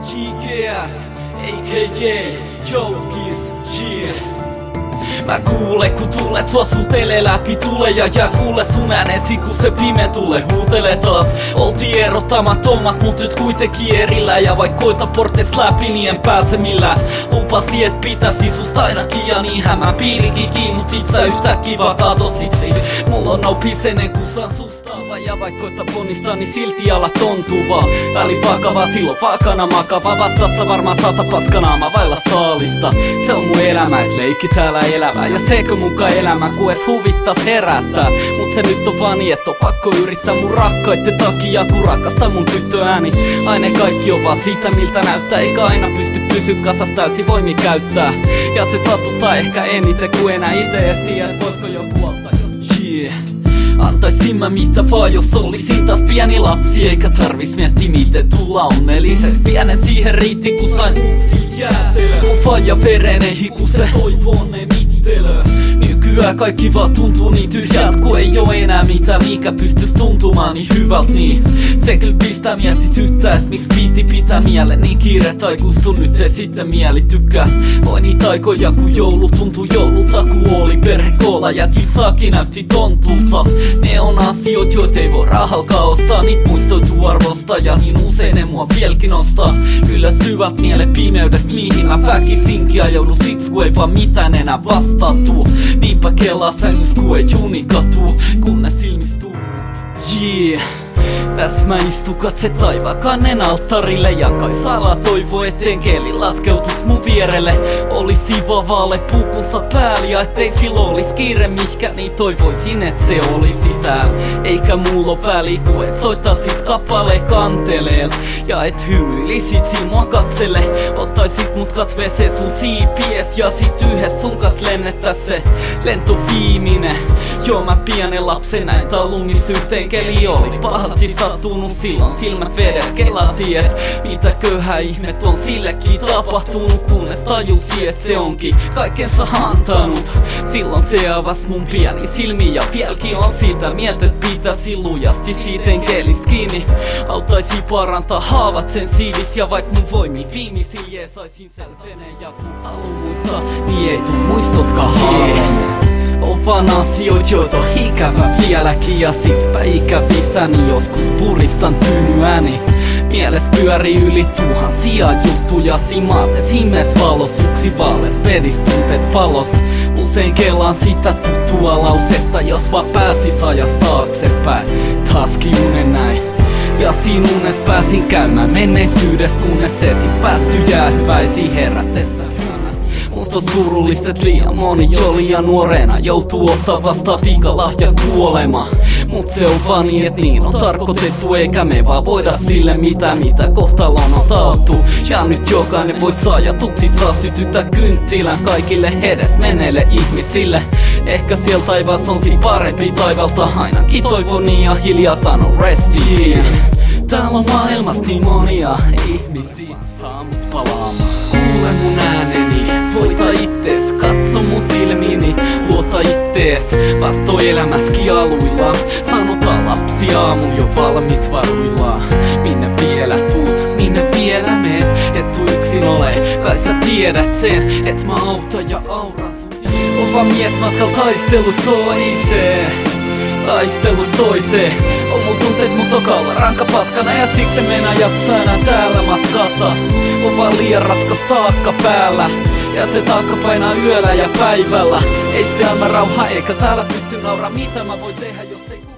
JKS, AKJ, Joukis, yeah. Mä kuule kun tulet, sua sutelee läpi tule ja kuule sun äänesi kun se pime tule huutele taas. Oltiin erottamattomat mut nyt kuitenkin erillä ja vaik koita porteista läpi niin en pääse millään. Lupasi et pitäisi susta ainakin ja niinhän mä piirikin kiinni mut sit sä yhtäkkiä vaan katositsi. Mulla on opisenen kun saan sustava ja vaik koita ponnistaa niin silti alat tontuvaa. Väli vakava silloin vakana makava vastassa varmaan 100 paskanaa mä vailla saalista. Se on mun elämä et leikki täällä elävää ja sekö muka elämä kun ees huvittas herättää. Mut se nyt on vaan niin et on pakko yrittää mun rakkaitten takia kun rakasta mun tyttöääni. Aine kaikki on vaan sitä miltä näyttää eikä aina pysty pysy kasas täysin voimi käyttää. Ja se satuttaa ehkä eniten kun enää ite ees tiedä et voisko joku auttaa yeah. Antaisin mä mitä vaan jos olisin taas pieni lapsi eikä tarvis miettiä miten tulla onnelliseksi. Pienen siihen riitti kun sain mutsi jäätelö. Mun faija verenen hiku se toivonen mittelö. Nykyään kaikki vaan tuntuu niin tyhjältä kun ei oo enää mitään mikä pystys tuntumaan niin hyvältä niin. Se kyllä pistää mietityttää et miksi piti pitää mielen niin kiire tai kustu nyt ei sitten mieli tykkää. Oi niitä aikoja kun joulu tuntui joululta kun oli perhe koolla ja kissakin näytti tontulta. Ne on asioit joit ei voi rahalkaa ostaa. Niit muistoituu arvosta ja niin usein ne mua vieläkin nostaa. Kyllä syvät mielen pimeydestä mihin mä väkisinkin ajoudun siksi kun ei vaan mitään enää vastaa tuu. Niinpä kelaa sängys kun ei juni katuu kunnes ilmistuu yeah. Tässä mä istun katse taivakannen alttarille ja kai salaa toivo eteen keli laskeutus mun vierelle. Olisi vaan vaale puukunsa päällä ja ettei silloin olis kiire mihkä niin toivoisin et se olisi täällä. Eikä mulla oo väliä kun et soittaisit kappale kanteleel ja et hymyilisit siinä mua katsele. Ottaisit mut katveeseen sun siipies ja sit yhdessä sun kas lennettäis se lento viiminen. Joo mä pienen lapsen näin talunis yhteen keli oli pahasti sattunut silloin silmät vedes kelasi et mitäköhä ihmet on sillekin tapahtunut kunnes tajusi et se onkin kaikensa antanut. Silloin se avas mun pieni silmi ja vieläkin on sitä mieltä et pitäisi lujasti siitä kelistä kiinni. Auttaisi parantaa haavat sen siivis ja vaik mun voimi viimeisil jeesaisin selveneen ja kun haluun muistaa niin ei tuu muistotkaan yeah. On vaan asioit joita on ikävä vieläkin ja sitspä ikävissäni joskus puristan tyynyäni. Mieles pyörii yli tuhansia juttuja simaates himes valos yksi vaales pedis tunteet palos. Usein kelaan sitä tuttua lausetta jos vaan pääsis ajas taaksepäin. Taaskin unen näin. Ja siinä unes pääsin käymään menneisyydessä kunnes esim päätty jäähyväisiin herätessä. Musta on surullista et liian moni jo liian nuorena joutuu ottaa vastaan viikalahjan kuolema. Mut se on vaan niin et niin on tarkoitettu eikä me vaan voida sille mitä kohtalon on taattu. Ja nyt jokainen voi ajatuksissaan sytyttää kynttilän kaikille edes menneille ihmisille. Ehkä siellä taivaas on sit parempi taivalta ainakin toivon niin ja hiljaa sanon rest in. Täällä on maailmasta niin monia ihmisiä saa mut palaamaan. Kuule mun ääneni, voita ittees, katso mun silmiini, luota ittees. Vasto elämäskin aluillaan, sanotaan lapsi aamulla jo valmiiksi varuillaan. Minne vielä tuut, minne vielä meet, et tuu yksin ole, kai sä tiedät sen, et mä autan ja auran sut. On vaan mies matkalla taistelus toiseen. Taistelus toiseen. On mul tunteet mun tokalla ranka paskana ja siksi meinaa jaksaa enää täällä matkata. On vaan liian raskas taakka päällä ja se taakka painaa yöllä ja päivällä. Ei se anna rauhaa eikä täällä pysty nauraa mitä mä voin tehdä jos ei